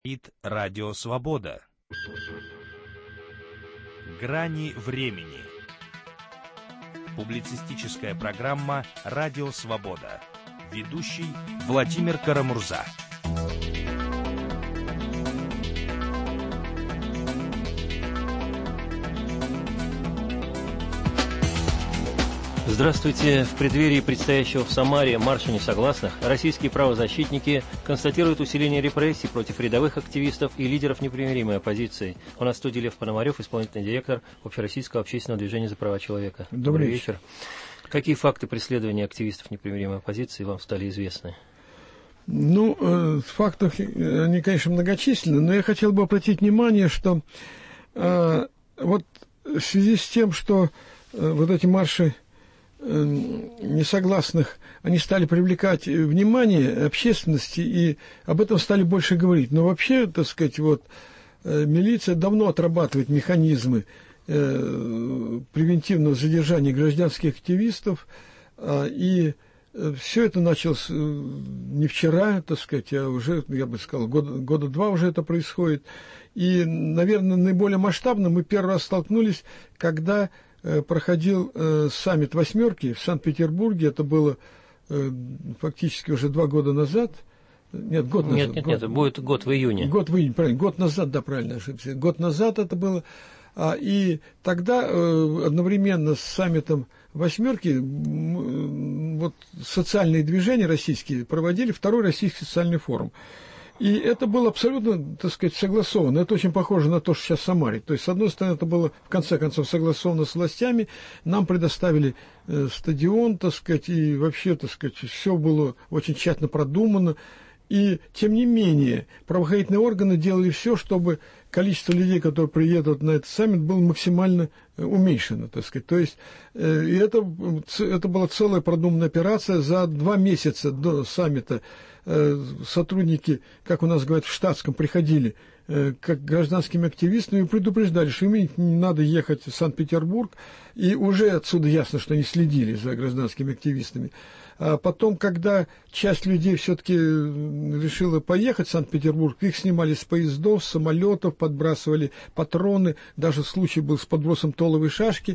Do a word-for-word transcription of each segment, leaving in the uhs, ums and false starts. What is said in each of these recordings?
Радио Свобода. Грани времени. Публицистическая программа «Радио Свобода». Ведущий Владимир Карамурза. Здравствуйте. В преддверии предстоящего в Самаре марша несогласных российские правозащитники констатируют усиление репрессий против рядовых активистов и лидеров непримиримой оппозиции. У нас в студии Лев Пономарев, исполнительный директор Общероссийского общественного движения за права человека. Добрый, Добрый вечер. Какие факты преследования активистов непримиримой оппозиции вам стали известны? Ну, э, фактов, они, конечно, многочисленны, но я хотел бы обратить внимание, что э, вот в связи с тем, что э, вот эти марши несогласных, они стали привлекать внимание общественности и об этом стали больше говорить. Но вообще, так сказать, вот милиция давно отрабатывает механизмы превентивного задержания гражданских активистов, и все это началось не вчера, так сказать, а уже, я бы сказал, года, года два уже это происходит. И, наверное, наиболее масштабно мы первый раз столкнулись, когда проходил э, саммит «восьмерки» в Санкт-Петербурге. Это было э, фактически уже два года назад. Нет, год назад. Нет, нет, год, нет, будет год в июне. Год в июне, правильно. Год назад, да, правильно ошибся. Год назад это было. А, и тогда э, одновременно с саммитом «восьмерки» м, вот, социальные движения российские проводили второй российский социальный форум. И это было абсолютно, так сказать, согласовано. Это очень похоже на то, что сейчас в Самаре. То есть, с одной стороны, это было, в конце концов, согласовано с властями. Нам предоставили э, стадион, так сказать, и вообще, так сказать, все было очень тщательно продумано. И, тем не менее, правоохранительные органы делали все, чтобы количество людей, которые приедут на этот саммит, было максимально уменьшено, так сказать. То есть, э, и это, это была целая продуманная операция. За два месяца до саммита э, сотрудники, как у нас говорят, в штатском приходили э, как гражданскими активистами и предупреждали, что им не надо ехать в Санкт-Петербург, и уже отсюда ясно, что они следили за гражданскими активистами. А потом, когда часть людей все-таки решила поехать в Санкт-Петербург, их снимали с поездов, с самолетов, подбрасывали патроны, даже случай был с подбросом толовой шашки.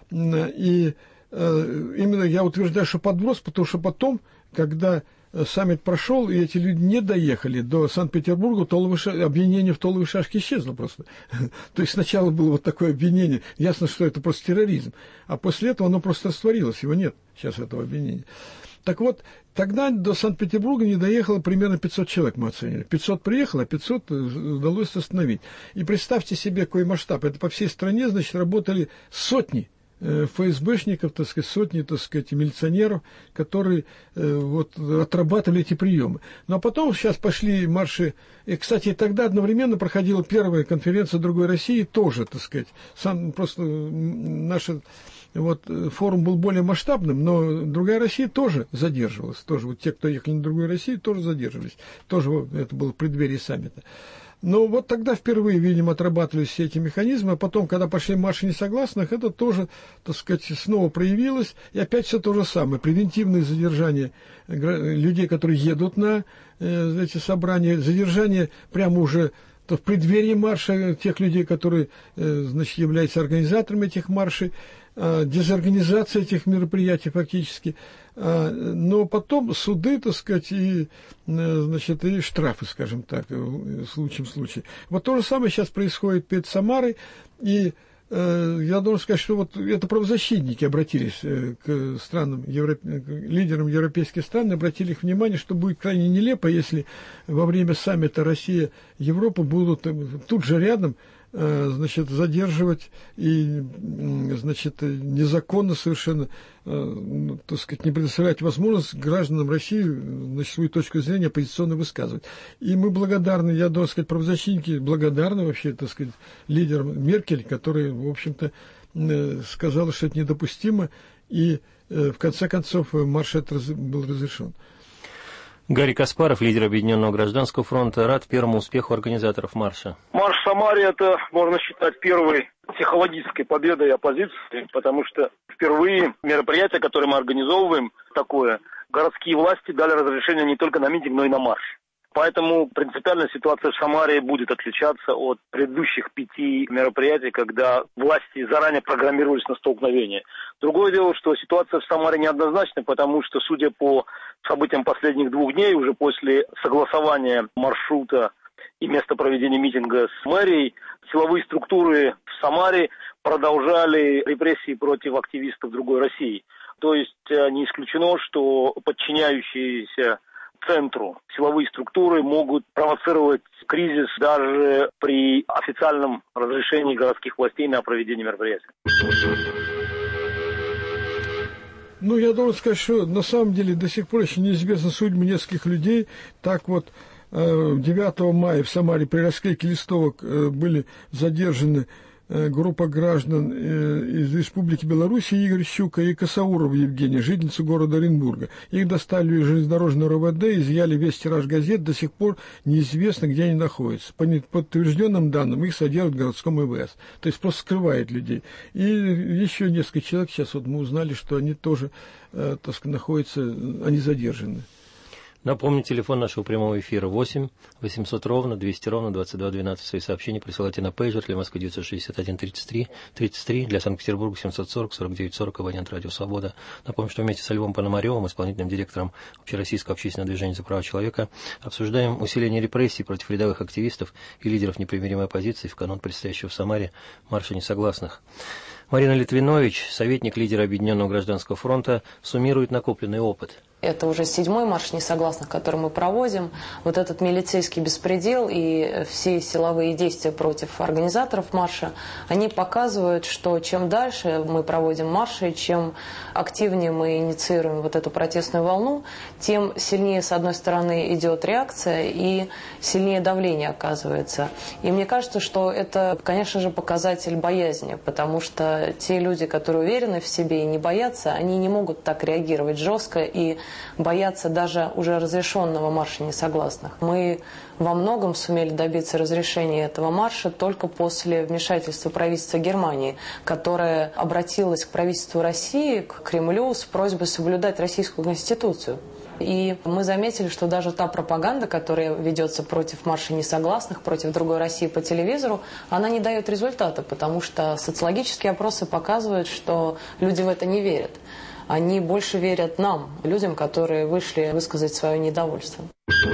И э, именно я утверждаю, что подброс, потому что потом, когда саммит прошел, и эти люди не доехали до Санкт-Петербурга, толовой ша... обвинение в толовой шашке исчезло просто. То есть сначала было вот такое обвинение, ясно, что это просто терроризм, а после этого оно просто растворилось, его нет сейчас, этого обвинения. Так вот, тогда до Санкт-Петербурга не доехало примерно пятьсот человек, мы оценили. пятьсот приехало, а пятьсот удалось остановить. И представьте себе, какой масштаб. Это по всей стране, значит, работали сотни э, ФСБшников, так сказать, сотни, так сказать, милиционеров, которые э, вот, отрабатывали эти приемы. Ну, а потом сейчас пошли марши. И, кстати, тогда одновременно проходила первая конференция «Другой России», тоже, так сказать, сам просто наша... Вот форум был более масштабным, но другая Россия тоже задерживалась. Тоже вот те, кто ехали на другую Россию, тоже задерживались. Тоже вот, это было в преддверии саммита. Но вот тогда впервые, видимо, отрабатывались все эти механизмы, а потом, когда пошли марши несогласных, это тоже, так сказать, снова проявилось. И опять все то же самое. Превентивное задержание людей, которые едут на э, эти собрания, задержание прямо уже то в преддверии марша тех людей, которые, э, значит, являются организаторами этих маршей, дезорганизация этих мероприятий фактически, но потом суды, так сказать, и, значит, и штрафы, скажем так, в случае в случае. Вот то же самое сейчас происходит перед Самарой, и э, я должен сказать, что вот это правозащитники обратились к странам, Европ... к лидерам европейских стран, обратили их внимание, что будет крайне нелепо, если во время саммита Россия-Европа будут тут же рядом, значит, задерживать и, значит, незаконно совершенно, так сказать, не предоставлять возможность гражданам России, значит, свою точку зрения оппозиционно высказывать. И мы благодарны, я должен сказать, правозащитники благодарны вообще, так сказать, лидерам Меркель, которая, в общем-то, сказала, что это недопустимо, и в конце концов марш этот был разрешен. Гарри Каспаров, лидер Объединенного гражданского фронта, рад первому успеху организаторов марша. Марш в Самаре – это, можно считать, первой психологической победой оппозиции, потому что впервые мероприятие, которое мы организовываем, такое, городские власти дали разрешение не только на митинг, но и на марш. Поэтому принципиально ситуация в Самаре будет отличаться от предыдущих пяти мероприятий, когда власти заранее программировались на столкновение. Другое дело, что ситуация в Самаре неоднозначна, потому что, судя по событиям последних двух дней, уже после согласования маршрута и места проведения митинга с мэрией, силовые структуры в Самаре продолжали репрессии против активистов другой России. То есть не исключено, что подчиняющиеся центру силовые структуры могут провоцировать кризис даже при официальном разрешении городских властей на проведение мероприятий. Ну, я должен сказать, что на самом деле до сих пор еще неизвестна судьба нескольких людей. Так вот, девятого мая в Самаре при расклейке листовок были задержаны группа граждан из Республики Беларусь, Игорь Щука и Косауров Евгений, жительница города Оренбурга. Их доставили из железнодорожного РОВД, изъяли весь тираж газет, до сих пор неизвестно, где они находятся. По подтвержденным данным, их содержат в городском И В С. То есть просто скрывает людей. И еще несколько человек, сейчас вот мы узнали, что они тоже, э, так сказать, находятся, они задержаны. Напомню, телефон нашего прямого эфира восемь восемьсот ровно двести ровно двадцать два двенадцать. Свои сообщения присылайте на пейджер для Москвы девятьсот шестьдесят один тридцать три тридцать три, для Санкт-Петербурга семьсот сорок сорок девять сорок, абонент Радио Свобода. Напомню, что вместе со Львом Пономаревым, исполнительным директором Общероссийского общественного движения за права человека, обсуждаем усиление репрессий против рядовых активистов и лидеров непримиримой оппозиции в канун предстоящего в Самаре марша несогласных. Марина Литвинович, советник лидера Объединенного гражданского фронта, суммирует накопленный опыт. Это уже седьмой марш несогласных, который мы проводим. Вот этот милицейский беспредел и все силовые действия против организаторов марша, они показывают, что чем дальше мы проводим марши, чем активнее мы инициируем вот эту протестную волну, тем сильнее, с одной стороны, идет реакция и сильнее давление оказывается. И мне кажется, что это, конечно же, показатель боязни, потому что те люди, которые уверены в себе и не боятся, они не могут так реагировать жестко и боятся даже уже разрешенного марша несогласных. Мы во многом сумели добиться разрешения этого марша только после вмешательства правительства Германии, которое обратилось к правительству России, к Кремлю с просьбой соблюдать Российскую Конституцию. И мы заметили, что даже та пропаганда, которая ведется против марша несогласных, против другой России по телевизору, она не дает результата, потому что социологические опросы показывают, что люди в это не верят. Они больше верят нам, людям, которые вышли высказать свое недовольство.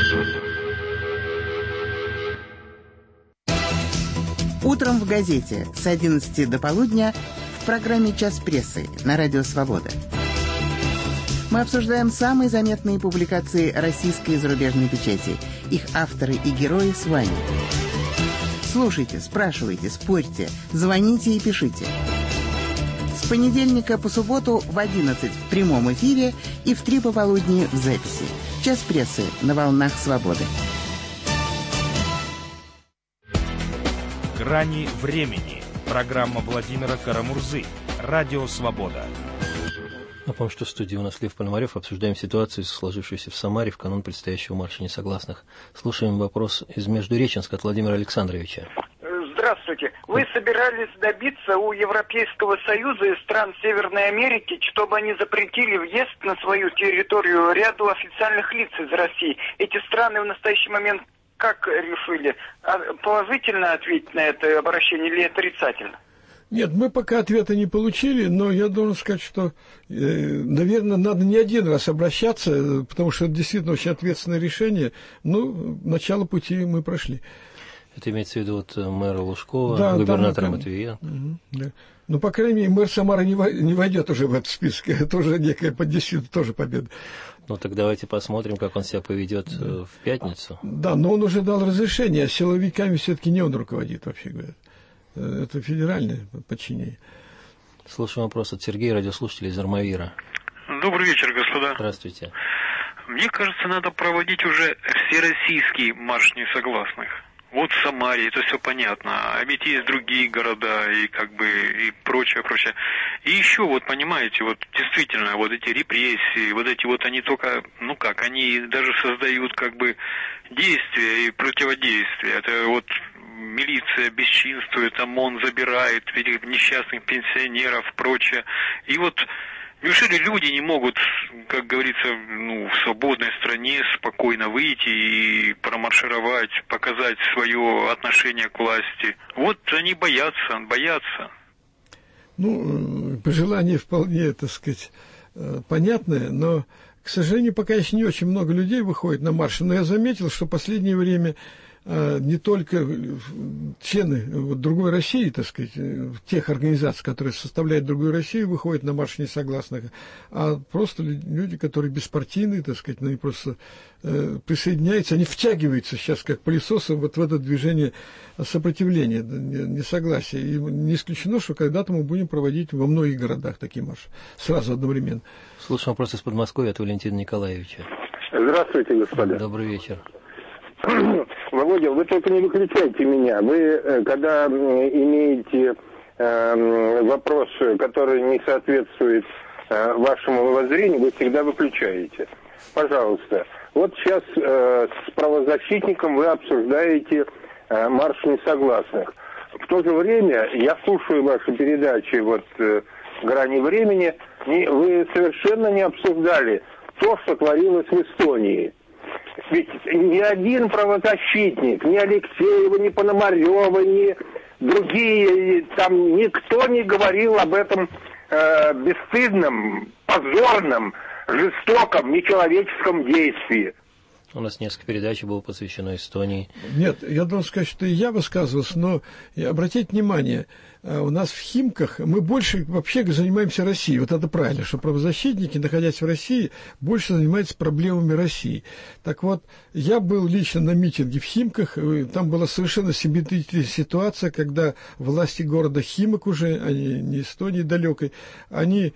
Утром в газете с одиннадцати до полудня в программе «Час прессы» на Радио Свобода. Мы обсуждаем самые заметные публикации российской и зарубежной печати. Их авторы и герои с вами. Слушайте, спрашивайте, спорьте, звоните и пишите. С понедельника по субботу в одиннадцать в прямом эфире и в три пополудни в записи. Час прессы на волнах Свободы. «Грани времени». Программа Владимира Карамурзы. Радио Свобода. Напомню, что в студии у нас Лев Пономарев. Обсуждаем ситуацию, сложившуюся в Самаре в канун предстоящего марша несогласных. Слушаем вопрос из Междуреченска от Владимира Александровича. Здравствуйте. Вы собирались добиться у Европейского Союза и стран Северной Америки, чтобы они запретили въезд на свою территорию ряду официальных лиц из России. Эти страны в настоящий момент как решили? Положительно ответить на это обращение или отрицательно? Нет, мы пока ответа не получили, но я должен сказать, что, э, наверное, надо не один раз обращаться, потому что это действительно очень ответственное решение. Ну, начало пути мы прошли. Это имеется в виду вот мэра Лужкова, да, губернатора там, Матвея. Угу, да. Ну, по крайней мере, мэр Самары не, во, не войдет уже в этот список. Это уже некая действительно тоже победа. Ну, так давайте посмотрим, как он себя поведет да. в пятницу. Да, но он уже дал разрешение, а силовиками все-таки не он руководит, вообще говоря. Это федеральное подчинение. Слушаем вопрос от Сергея, радиослушателя из Армавира. Добрый вечер, господа. Здравствуйте. Мне кажется, надо проводить уже всероссийский марш несогласных. Вот в Самаре, это все понятно. А ведь есть другие города и как бы и прочее, прочее. И еще вот, понимаете, вот действительно, вот эти репрессии, вот эти вот они только, ну как, они даже создают как бы действия и противодействия. Это вот милиция бесчинствует, ОМОН забирает этих несчастных пенсионеров, прочее. И вот Неужели люди не могут, как говорится, ну, в свободной стране спокойно выйти и промаршировать, показать свое отношение к власти? Вот они боятся, боятся. Ну, пожелание вполне, так сказать, понятное, но, к сожалению, пока еще не очень много людей выходит на марши. Но я заметил, что в последнее время не только члены вот, другой России, так сказать, тех организаций, которые составляют другую Россию, выходят на марш несогласных, а просто люди, которые беспартийные, так сказать, они просто э, присоединяются, они втягиваются сейчас как пылесосы вот в это движение сопротивления, несогласия. И не исключено, что когда-то мы будем проводить во многих городах такие марши, сразу одновременно. Слушаем вопрос из Подмосковья от Валентина Николаевича. Здравствуйте, господа. Добрый вечер. Володя, вы только не выключайте меня. Вы, когда имеете э, вопрос, который не соответствует э, вашему воззрению, вы всегда выключаете. Пожалуйста. Вот сейчас э, с правозащитником вы обсуждаете э, марш несогласных. В то же время я слушаю ваши передачи вот э, «Грани времени», и вы совершенно не обсуждали то, что творилось в Эстонии. Ведь ни один правозащитник, ни Алексеева, ни Пономарева, ни другие, там никто не говорил об этом э, бесстыдном, позорном, жестоком, нечеловеческом действии. У нас несколько передач было посвящено Эстонии. Нет, я должен сказать, что и я высказывался, но обратите внимание, у нас в Химках мы больше вообще занимаемся Россией. Вот это правильно, что правозащитники, находясь в России, больше занимаются проблемами России. Так вот, я был лично на митинге в Химках, там была совершенно симметричная ситуация, когда власти города Химок уже, они не Эстонии далекой, они,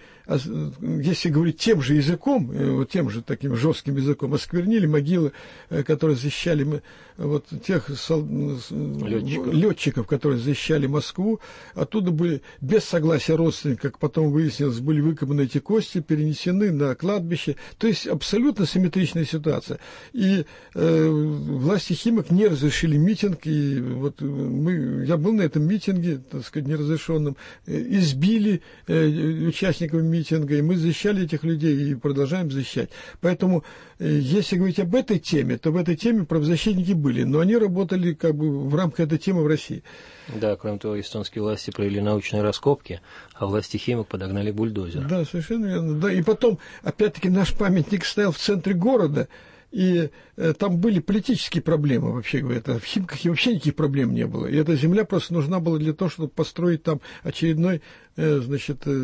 если говорить тем же языком, вот тем же таким жестким языком, осквернили могилы, которые защищали вот тех сол... летчиков. летчиков, которые защищали Москву. Оттуда были, без согласия родственников, как потом выяснилось, были выкопаны эти кости, перенесены на кладбище. То есть абсолютно симметричная ситуация. И э, власти Химок не разрешили митинг. И вот мы, я был на этом митинге, так сказать, неразрешенном, избили э, участников митинга, и мы защищали этих людей и продолжаем защищать. Поэтому, э, если говорить об этой теме, то в этой теме правозащитники были, но они работали как бы в рамках этой темы в России. Да, кроме того, эстонские власти провели научные раскопки, а власти Химок подогнали бульдозер. Да, совершенно верно. Да, и потом, опять-таки, наш памятник стоял в центре города, и э, там были политические проблемы, вообще говоря. В Химках и вообще никаких проблем не было. И эта земля просто нужна была для того, чтобы построить там очередной, э, значит, э,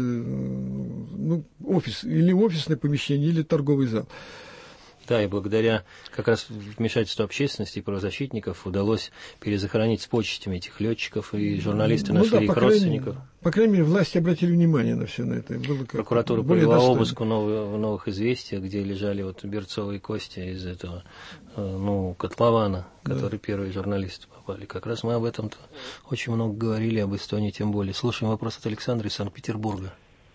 ну, офис, или офисное помещение, или торговый зал. Да, и благодаря как раз вмешательству общественности и правозащитников удалось перезахоронить с почестями этих летчиков, и журналисты нашли ну, да, их по родственников. Крайней, по крайней мере, власти обратили внимание на все на это. Было Прокуратура провела обыск в новых, в новых известиях, где лежали вот берцовые кости из этого, ну, котлована, в который да. первые журналисты попали. Как раз мы об этом-то очень много говорили, об Эстонии тем более. Слушаем вопрос от Александра из Санкт-Петербурга.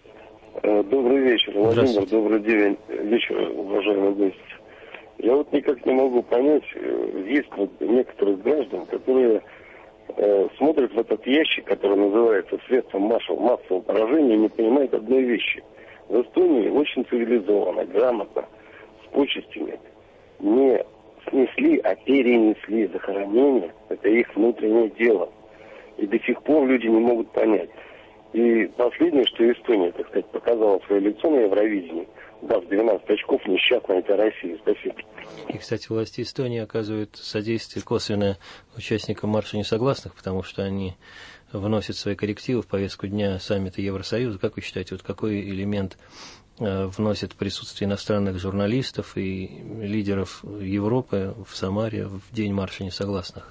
Добрый вечер, Владимир, добрый день, вечер, уважаемые гости. Я вот никак не могу понять, есть вот некоторых граждан, которые э, смотрят в этот ящик, который называется средством массового поражения, и не понимают одной вещи. В Эстонии очень цивилизованно, грамотно, с почестями не снесли, а перенесли захоронение. Это их внутреннее дело. И до сих пор люди не могут понять. И последнее, что Эстония, так сказать, показала свое лицо на Евровидении, дав двенадцать очков несчастной этой России. Спасибо. И, кстати, власти Эстонии оказывают содействие косвенное участникам марша несогласных, потому что они вносят свои коррективы в повестку дня саммита Евросоюза. Как вы считаете, вот какой элемент э, вносит присутствие иностранных журналистов и лидеров Европы в Самаре в день марша несогласных?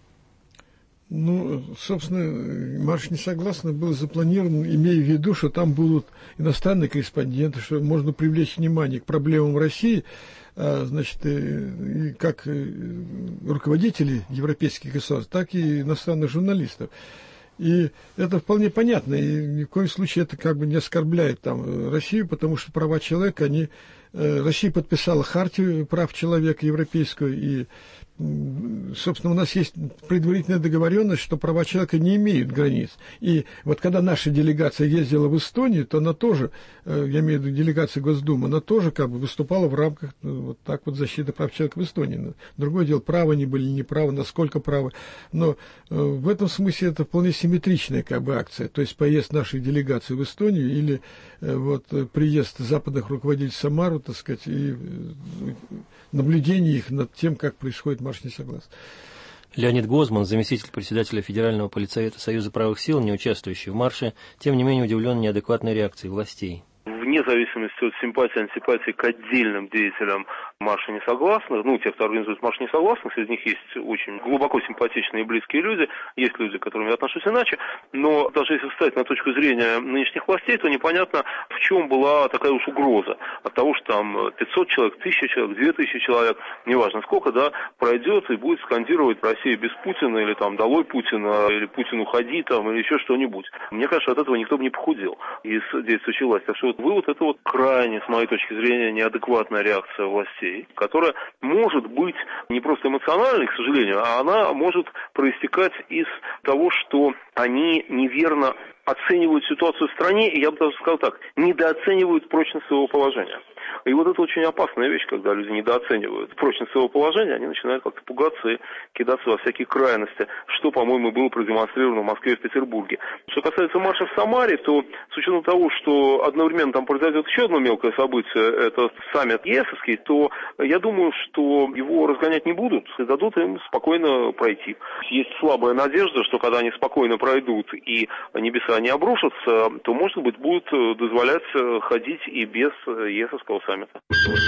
Ну, собственно, марш несогласных был запланирован, имея в виду, что там будут иностранные корреспонденты, что можно привлечь внимание к проблемам России, значит, и как руководители европейских государств, так и иностранных журналистов. И это вполне понятно, и ни в коем случае это как бы не оскорбляет там Россию, потому что права человека, они Россия подписала хартию прав человека европейскую, и, собственно, у нас есть предварительная договоренность, что права человека не имеют границ. И вот когда наша делегация ездила в Эстонию, то она тоже, я имею в виду делегация Госдумы, она тоже как бы выступала в рамках вот так вот защиты прав человека в Эстонии. Другое дело, правы они были, не правы, насколько правы. Но в этом смысле это вполне симметричная как бы акция. То есть поезд нашей делегации в Эстонию или вот приезд западных руководителей в Самару, так сказать, и наблюдение их над тем, как происходит марш несогласных. Леонид Гозман, заместитель председателя Федерального политсовета Союза правых сил, не участвующий в марше, тем не менее удивлен неадекватной реакцией властей. Вне зависимости от симпатии, антипатии к отдельным деятелям марша несогласных, ну, те, кто организует марш несогласных, среди них есть очень глубоко симпатичные и близкие люди, есть люди, к которым я отношусь иначе, но даже если встать на точку зрения нынешних властей, то непонятно, в чем была такая уж угроза от того, что там пятьсот человек, тысяча человек, две тысячи человек, неважно сколько, да, пройдет и будет скандировать «Россия без Путина» или там «Долой Путина», или «Путин уходи», там, или еще что-нибудь. Мне кажется, от этого никто бы не похудел из действующей власти. Так что вот вывод — это вот крайне, с моей точки зрения, неадекватная реакция властей, которая может быть не просто эмоциональной, к сожалению, а она может проистекать из того, что они неверно оценивают ситуацию в стране, и я бы даже сказал так, недооценивают прочность своего положения. И вот это очень опасная вещь, когда люди недооценивают прочность своего положения, они начинают как-то пугаться и кидаться во всякие крайности, что, по-моему, было продемонстрировано в Москве и в Петербурге. Что касается марша в Самаре, то с учетом того, что одновременно там произойдет еще одно мелкое событие, это саммит ЕСовский, то я думаю, что его разгонять не будут и дадут им спокойно пройти. Есть слабая надежда, что когда они спокойно пройдут и небеса не обрушатся, то, может быть, будут дозволять ходить и без ЕСовского саммита.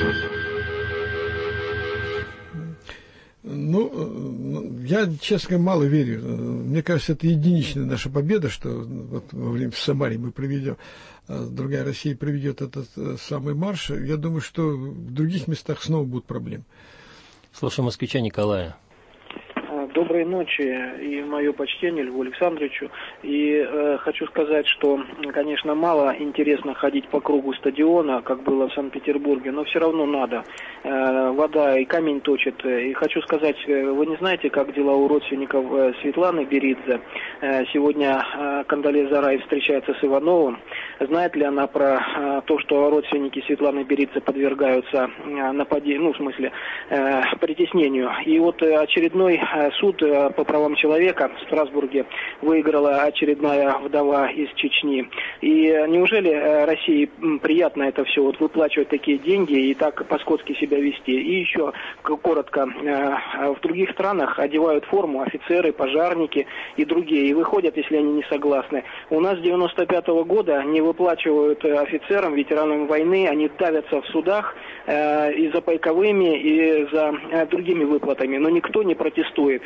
Ну, я, честно говоря, мало верю. Мне кажется, это единичная наша победа, что вот во время в Самаре мы проведем, другая Россия проведет этот самый марш. Я думаю, что в других местах снова будут проблемы. Слушаем москвича Николая. Доброй ночи и мое почтение Льву Александровичу. И э, хочу сказать, что, конечно, мало интересно ходить по кругу стадиона, как было в Санкт-Петербурге, но все равно надо. Э, вода и камень точит. И хочу сказать, вы не знаете, как дела у родственников э, Светланы Беридзе? Э, сегодня э, Кандалеза Рай встречается с Ивановым. Знает ли она про э, то, что родственники Светланы Беридзе подвергаются э, нападению, ну, в смысле, э, притеснению? И вот э, очередной э, суд по правам человека в Страсбурге выиграла очередная вдова из Чечни. И неужели России приятно это все, вот выплачивать такие деньги и так по-скотски себя вести? И еще коротко, в других странах одевают форму офицеры, пожарники и другие, и выходят, если они не согласны. У нас с девяносто пятого года не выплачивают офицерам, ветеранам войны, они давятся в судах э, и за пайковыми, и за э, другими выплатами, но никто не протестует.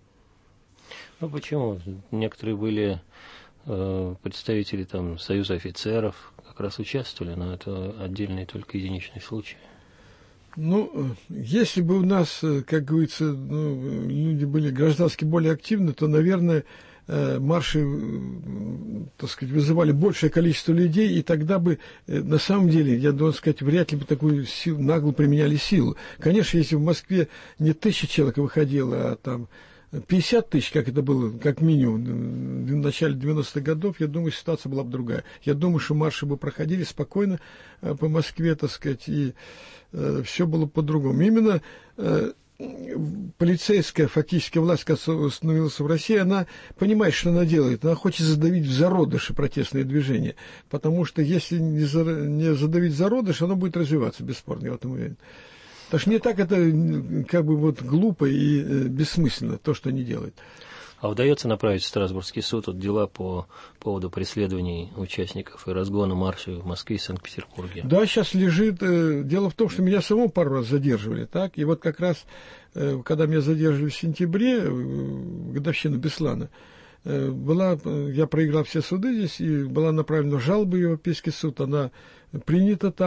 Ну почему? Некоторые были э, представители там Союза офицеров, как раз участвовали, но это отдельные только единичные случаи. Ну, если бы у нас, как говорится, ну, люди были граждански более активны, то, наверное, марши, так сказать, вызывали большее количество людей, и тогда бы, на самом деле, я должен сказать, вряд ли бы такую силу, нагло применяли силу. Конечно, если в Москве не тысяча человек выходило, а там пятьдесят тысяч, как это было, как минимум, в начале девяностых годов, я думаю, ситуация была бы другая. Я думаю, что марши бы проходили спокойно по Москве, так сказать, и э, все было по-другому. Именно э, полицейская фактически власть, которая установилась в России, она понимает, что она делает. Она хочет задавить в зародыше протестное движение. Потому что если не, за, не задавить зародыш, оно будет развиваться, бесспорно, я в этом уверен. Так что не так это как бы вот глупо и э, бессмысленно, то, что они делают. А удается направить в Страсбургский суд вот дела по поводу преследований участников и разгона маршей в Москве и Санкт-Петербурге? Да, сейчас лежит. Э, дело в том, что меня самого пару раз задерживали, так? И вот как раз, э, когда меня задерживали в сентябре, э, в годовщину Беслана, э, была, я проиграл все суды здесь, и была направлена жалоба в Европейский суд, она принята там.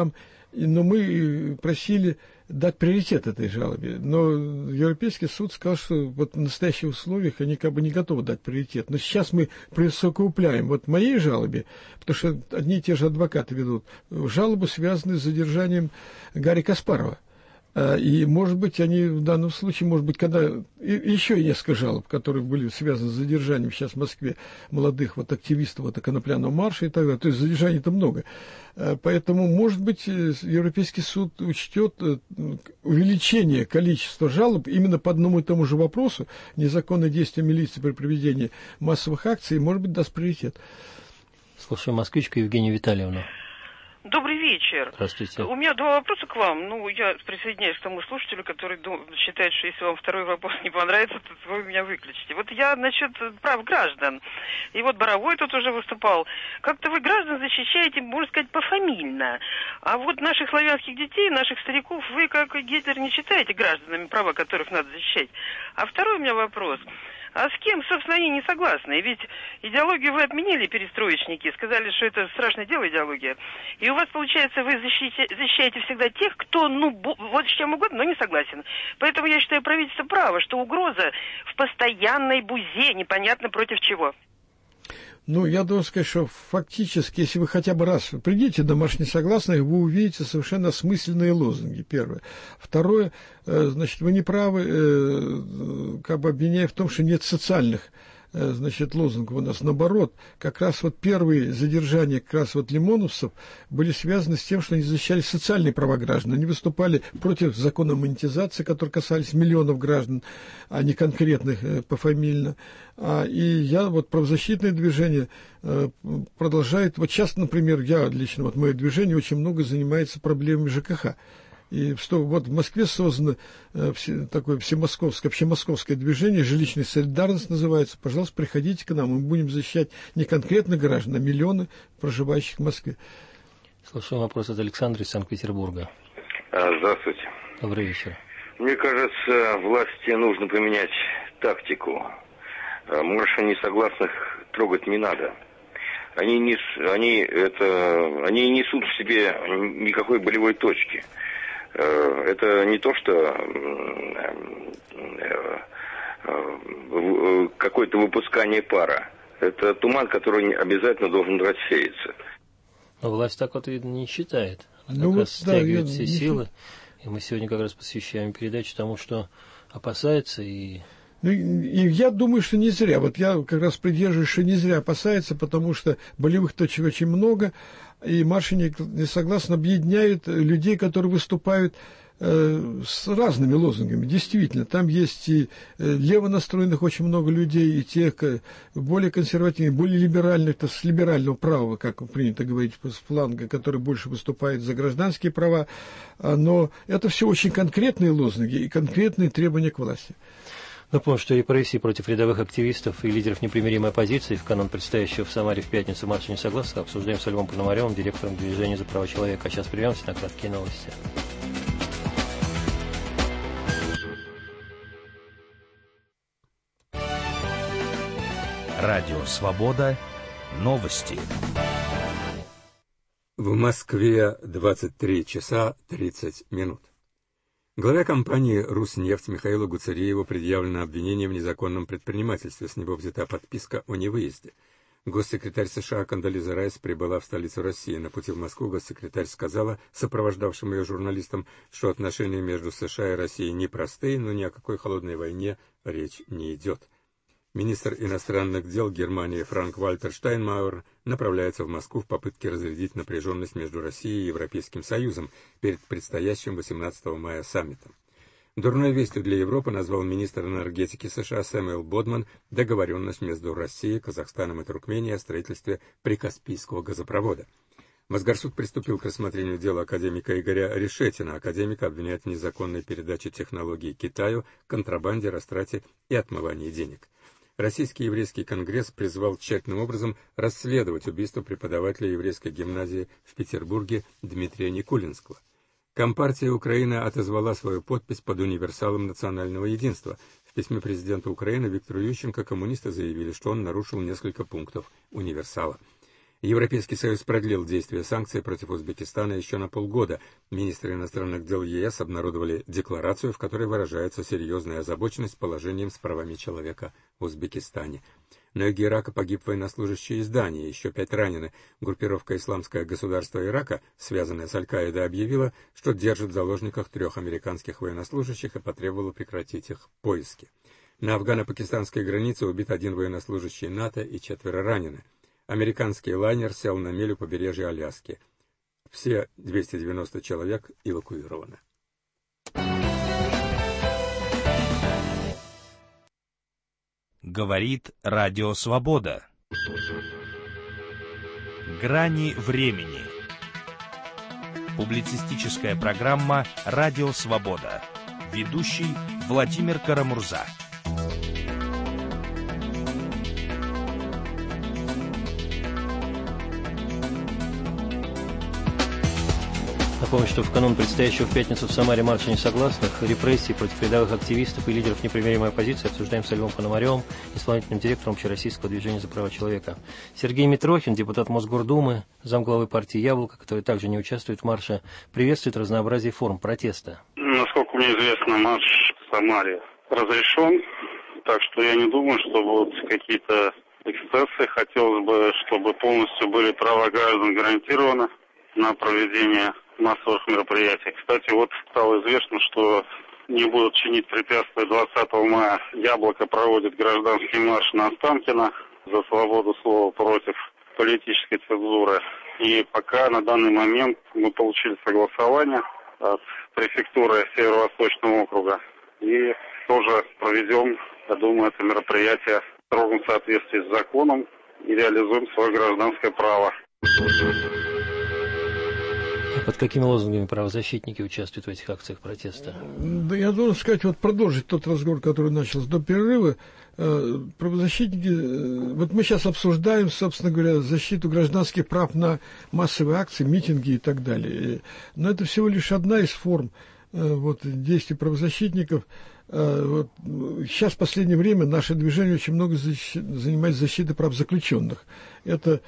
но мы просили дать приоритет этой жалобе. Но Европейский суд сказал, что вот в настоящих условиях они как бы не готовы дать приоритет. Но сейчас мы присовокупляем вот моей жалобе, потому что одни и те же адвокаты ведут жалобы, связанные с задержанием Гарри Каспарова. И, может быть, они в данном случае, может быть, когда... И еще несколько жалоб, которые были связаны с задержанием сейчас в Москве молодых вот активистов вот, Конопляного марша и так далее. То есть задержаний-то много. Поэтому, может быть, Европейский суд учтет увеличение количества жалоб именно по одному и тому же вопросу, незаконные действия милиции при проведении массовых акций, и, может быть, даст приоритет. Слушаем москвичку Евгению Витальевну. Добрый вечер. Здравствуйте. У меня два вопроса к вам. Ну, я присоединяюсь к тому слушателю, который считает, что если вам второй вопрос не понравится, то вы меня выключите. Вот я насчет прав граждан. И вот Боровой тут уже выступал. Как-то вы граждан защищаете, можно сказать, пофамильно. А вот наших славянских детей, наших стариков, вы, как и Гитлер, не считаете гражданами, права которых надо защищать. А второй у меня вопрос. А с кем, собственно, они не согласны? Ведь идеологию вы отменили, перестроечники, сказали, что это страшное дело, идеология. И у вас, получается, вы защищаете, защищаете всегда тех, кто, ну, вот с чем угодно, но не согласен. Поэтому я считаю, правительство право, что угроза в постоянной бузе, непонятно против чего. Ну, я должен сказать, что фактически, если вы хотя бы раз придите домашних согласных, вы увидите совершенно осмысленные лозунги, первое. Второе, значит, вы не правы, как бы обвиняя в том, что нет социальных, значит, лозунгов у нас. Наоборот, как раз вот первые задержания как раз вот лимоновцев были связаны с тем, что они защищали социальные права граждан. Они выступали против закона монетизации, которые касались миллионов граждан, а не конкретных пофамильно. И я вот правозащитное движение продолжает. Вот сейчас, например, я лично, вот мое движение очень много занимается проблемами ЖКХ. И что, вот в Москве создано э, все, такое всемосковское, общемосковское движение, жилищная солидарность называется. Пожалуйста, приходите к нам, мы будем защищать не конкретно граждан, а миллионы проживающих в Москве. Слушаем вопрос от Александра из Санкт-Петербурга. Здравствуйте. Добрый вечер. Мне кажется, власти нужно поменять тактику. Марши несогласных трогать не надо. Они, не, они, это, они не несут в себе никакой болевой точки. Это не то, что какое-то выпускание пара. Это туман, который обязательно должен рассеяться. Но власть так вот и не считает. Она ну как вот, раз стягивает да, все я... силы. И мы сегодня как раз посвящаем передачу тому, что опасается и... Ну, и я думаю, что не зря. Вот я как раз придерживаюсь, что не зря опасается, потому что болевых точек очень много, и марши несогласно объединяют людей, которые выступают э, с разными лозунгами. Действительно, там есть и лево настроенных очень много людей, и тех более консервативных, более либеральных, то с либерального права, как принято говорить, с фланга, который больше выступает за гражданские права. Но это все очень конкретные лозунги и конкретные требования к власти. Напомню, что репрессии против рядовых активистов и лидеров непримиримой оппозиции в канун предстоящего в Самаре в пятницу марша несогласных обсуждаем с Львом Пономаревым, директором движения за права человека. А сейчас прервемся на краткие новости. Радио «Свобода». Новости. В Москве двадцать три часа тридцать минут. Главе компании «Руснефть» Михаилу Гуцериеву предъявлено обвинение в незаконном предпринимательстве. С него взята подписка о невыезде. Госсекретарь США Кондолиза Райс прибыла в столицу России. На пути в Москву госсекретарь сказала сопровождавшим ее журналистам, что отношения между США и Россией непростые, но ни о какой холодной войне речь не идет. Министр иностранных дел Германии Франк-Вальтер Штайнмауэр направляется в Москву в попытке разрядить напряженность между Россией и Европейским Союзом перед предстоящим восемнадцатого мая саммитом. Дурной вестью для Европы назвал министр энергетики США Сэмюэл Бодман договоренность между Россией, Казахстаном и Туркменией о строительстве прикаспийского газопровода. Мосгорсуд приступил к рассмотрению дела академика Игоря Решетина. Академика обвиняют в незаконной передаче технологий Китаю, контрабанде, растрате и отмывании денег. Российский еврейский конгресс призвал тщательным образом расследовать убийство преподавателя еврейской гимназии в Петербурге Дмитрия Никулинского. Компартия Украины отозвала свою подпись под универсалом национального единства. В письме президента Украины Виктору Ющенко коммунисты заявили, что он нарушил несколько пунктов универсала. Европейский Союз продлил действие санкций против Узбекистана еще на полгода. Министры иностранных дел ЕС обнародовали декларацию, в которой выражается серьезная озабоченность положением с правами человека в Узбекистане. На юге Ирака погиб военнослужащий из Дании, еще пять ранены. Группировка «Исламское государство Ирака», связанная с Аль-Каидой, объявила, что держит в заложниках трех американских военнослужащих и потребовала прекратить их поиски. На афгано-пакистанской границе убит один военнослужащий НАТО и четверо ранены. Американский лайнер сел на мель у побережья Аляски. Все двести девяносто человек эвакуированы. Говорит Радио Свобода. Грани времени. Публицистическая программа «Радио Свобода». Ведущий Владимир Карамурза. Напомню, что в канун предстоящего в пятницу в Самаре марша несогласных, репрессий против рядовых активистов и лидеров непримиримой оппозиции обсуждаем с Львом Пономаревым, исполнительным директором Общероссийского движения за права человека. Сергей Митрохин, депутат Мосгордумы, замглавы партии «Яблоко», который также не участвует в марше, приветствует разнообразие форм протеста. Насколько мне известно, марш в Самаре разрешен, так что я не думаю, что будут какие-то эксцессы. Хотелось бы, чтобы полностью были права граждан гарантированы на проведение массовых мероприятий. Кстати, вот стало известно, что не будут чинить препятствия. двадцатого мая «Яблоко» проводит гражданский марш на Останкино за свободу слова против политической цензуры. И пока на данный момент мы получили согласование от префектуры Северо-Восточного округа. И тоже проведем, я думаю, это мероприятие в строгом соответствии с законом и реализуем свое гражданское право. Под какими лозунгами правозащитники участвуют в этих акциях протеста? Да, я должен сказать, вот продолжить тот разговор, который начался до перерыва. Правозащитники, вот мы сейчас обсуждаем, собственно говоря, защиту гражданских прав на массовые акции, митинги и так далее. Но это всего лишь одна из форм вот, действий правозащитников. Вот, сейчас в последнее время наше движение очень много защи- занимается защитой прав заключенных. Это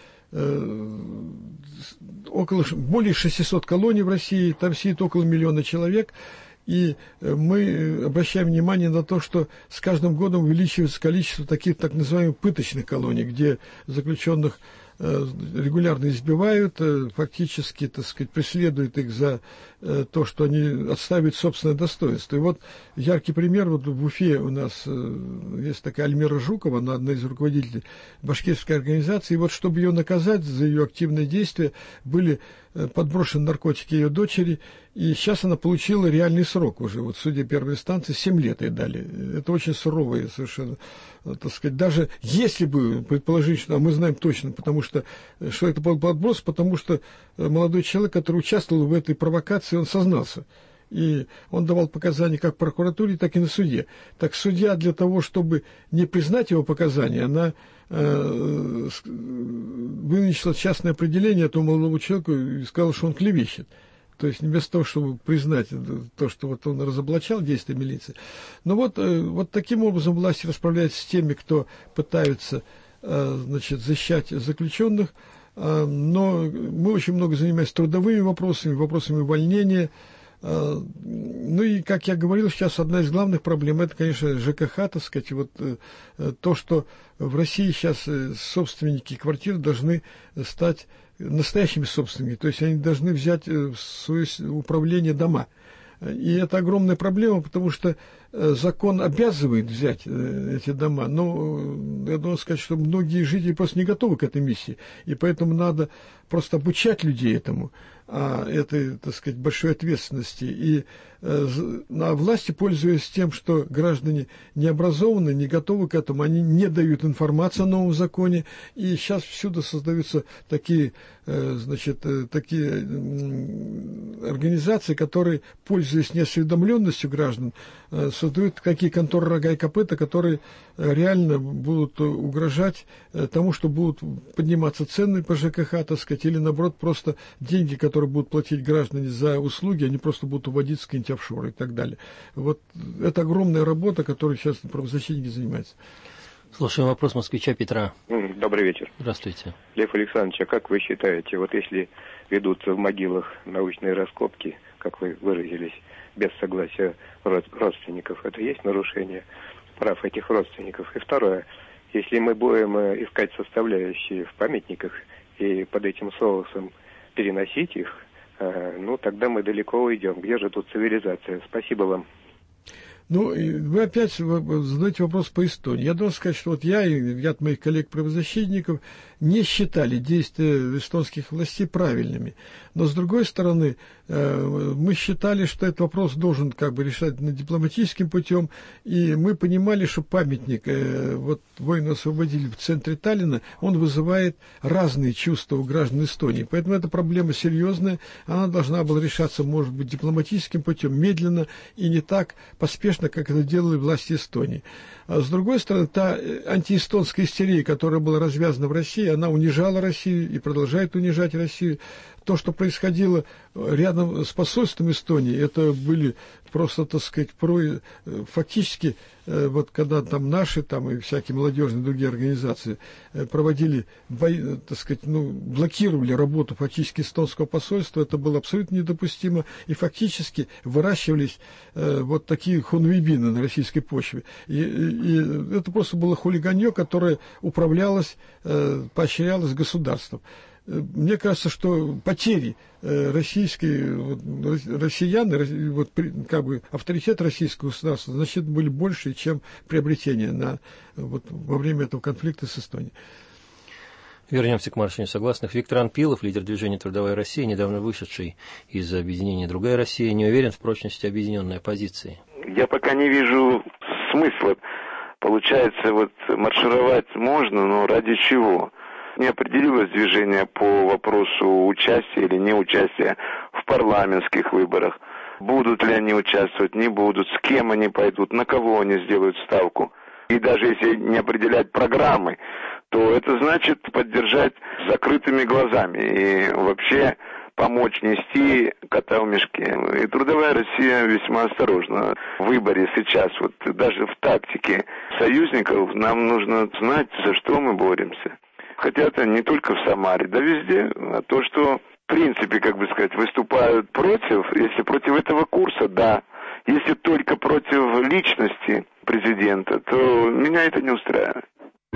около, более шестисот колоний в России, там сидит около миллиона человек, и мы обращаем внимание на то, что с каждым годом увеличивается количество таких так называемых пыточных колоний, где заключенных регулярно избивают, фактически, так сказать, преследуют их за то, что они отстаивают собственное достоинство. И вот яркий пример, вот в Уфе у нас есть такая Альмира Жукова, она одна из руководителей башкирской организации, и вот чтобы ее наказать за ее активные действия, были подброшены наркотики ее дочери, и сейчас она получила реальный срок уже, вот в суде первой инстанции семь лет ей дали. Это очень суровые совершенно, так сказать, даже если бы предположить, что, а мы знаем точно, потому что, что это был подброс, потому что молодой человек, который участвовал в этой провокации, он сознался. И он давал показания как в прокуратуре, так и на суде. Так судья для того, чтобы не признать его показания, она э, вынесла частное определение этому молодому человеку и сказала, что он клевещет. То есть вместо того, чтобы признать то, что вот он разоблачал действия милиции. Но вот, вот таким образом власть расправляется с теми, кто пытается, значит, защищать заключенных. Но мы очень много занимаемся трудовыми вопросами, вопросами увольнения. Ну и, как я говорил, сейчас одна из главных проблем, это, конечно, ЖКХ, так сказать, вот то, что в России сейчас собственники квартир должны стать настоящими собственниками, то есть они должны взять в свое управление дома. И это огромная проблема, потому что закон обязывает взять эти дома, но я должен сказать, что многие жители просто не готовы к этой миссии, и поэтому надо просто обучать людей этому, а этой, так сказать, большой ответственности. И на власти, пользуясь тем, что граждане не образованы, не готовы к этому, они не дают информацию о новом законе, и сейчас всюду создаются такие, значит, такие организации, которые, пользуясь неосведомленностью граждан, создают такие конторы рога и копыта, которые реально будут угрожать тому, что будут подниматься цены по ЖКХ, так сказать, или наоборот просто деньги, которые будут платить граждане за услуги, они просто будут уводиться в какие-нибудь офшоры и так далее. Вот это огромная работа, которой сейчас правозащитники занимаются. Слушаем вопрос москвича Петра. Добрый вечер. Здравствуйте. Лев Александрович, а как вы считаете, вот если ведутся в могилах научные раскопки, как вы выразились, без согласия родственников, это есть нарушение прав этих родственников? И второе, если мы будем искать составляющие в памятниках и под этим соусом переносить их, ну, тогда мы далеко уйдем. Где же тут цивилизация? Спасибо вам. Ну, вы опять задаете вопрос по Эстонии. Я должен сказать, что вот я и ряд моих коллег-правозащитников не считали действия эстонских властей правильными. Но, с другой стороны, мы считали, что этот вопрос должен как бы решать дипломатическим путем, и мы понимали, что памятник вот воина-освободителя в центре Таллина, он вызывает разные чувства у граждан Эстонии. Поэтому эта проблема серьезная, она должна была решаться, может быть, дипломатическим путем, медленно и не так поспешно, как это делали власти Эстонии. А с другой стороны, та антиэстонская истерия, которая была развязана в России, она унижала Россию и продолжает унижать Россию. То, что происходило рядом с посольством Эстонии, это были просто, так сказать, про, фактически, вот когда там наши, там и всякие молодежные другие организации проводили, бои, так сказать, ну, блокировали работу фактически эстонского посольства, это было абсолютно недопустимо, и фактически выращивались э, вот такие хунвейбины на российской почве. И, и, и это просто было хулиганье, которое управлялось, э, поощрялось государством. Мне кажется, что потери российские, вот, россиян, вот, как бы авторитет российского государства, значит, были больше, чем приобретение на, вот, во время этого конфликта с Эстонией. Вернемся к маршу несогласных. Виктор Анпилов, лидер движения «Трудовая Россия», недавно вышедший из объединения «Другая Россия», не уверен в прочности объединенной оппозиции. Я пока не вижу смысла. Получается, вот маршировать можно, но ради чего? Не определилось движение по вопросу участия или неучастия в парламентских выборах. Будут ли они участвовать, не будут, с кем они пойдут, на кого они сделают ставку. И даже если не определять программы, то это значит поддержать с закрытыми глазами и вообще помочь нести кота в мешке. И Трудовая Россия весьма осторожна в выборе сейчас, вот даже в тактике союзников нам нужно знать, за что мы боремся. Хотя это не только в Самаре, да везде, а то, что в принципе, как бы сказать, выступают против, если против этого курса, да. Если только против личности президента, то меня это не устраивает.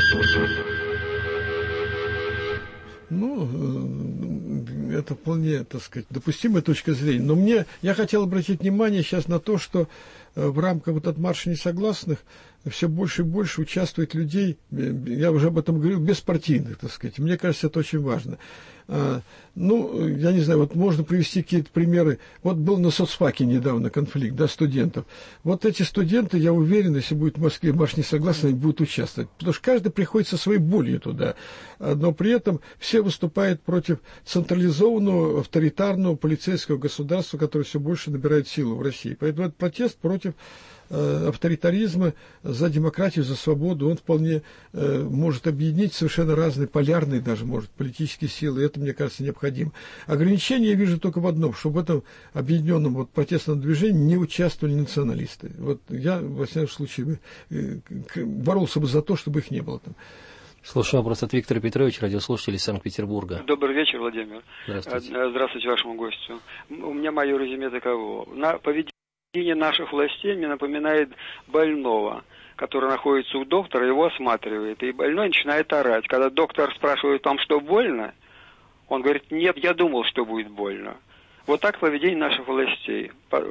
Ну, это вполне, так сказать, допустимая точка зрения. Но мне, я хотел обратить внимание сейчас на то, что в рамках вот от марша несогласных все больше и больше участвует людей, я уже об этом говорил, беспартийных, так сказать. Мне кажется, это очень важно. Ну, я не знаю, вот можно привести какие-то примеры. Вот был на соцфаке недавно конфликт, да, студентов. Вот эти студенты, я уверен, если будет в Москве марш несогласных, они будут участвовать. Потому что каждый приходит со своей болью туда. Но при этом все выступают против централизованного, авторитарного полицейского государства, которое все больше набирает силу в России. Поэтому этот протест против авторитаризма, за демократию, за свободу, он вполне э, может объединить совершенно разные, полярные даже, может, политические силы, и это, мне кажется, необходимо. Ограничение я вижу только в одном, чтобы в этом объединенном вот, протестном движении не участвовали националисты. Вот я, во всяком случае, э, боролся бы за то, чтобы их не было там. Слушаю вопрос от Виктора Петровича, радиослушатель из Санкт-Петербурга. Добрый вечер, Владимир. Здравствуйте. Здравствуйте вашему гостю. У меня мое резюме таково. На поведение наших властей мне напоминает больного, который находится у доктора, его осматривает, и больной начинает орать. Когда доктор спрашивает о том, что больно, он говорит: нет, я думал, что будет больно. Вот так поведение наших властей.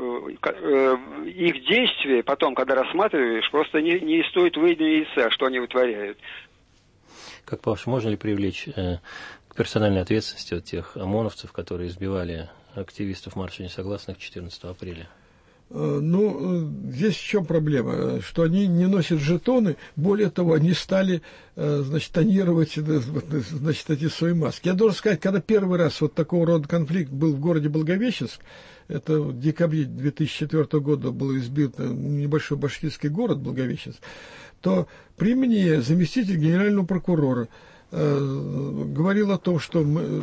Их действия потом, когда рассматриваешь, просто не, не стоит выйти на яйца, что они вытворяют. Как по-вашему, можно ли привлечь э, к персональной ответственности от тех ОМОНовцев, которые избивали активистов марша несогласных четырнадцатого апреля? Ну, здесь в чем проблема, что они не носят жетоны, более того, они стали, значит, тонировать, значит, эти свои маски. Я должен сказать, когда первый раз вот такого рода конфликт был в городе Благовещенск, это в декабре две тысячи четвёртого года был избит небольшой башкирский город Благовещенск, то при мне заместитель генерального прокурора э, говорил о том, что мы,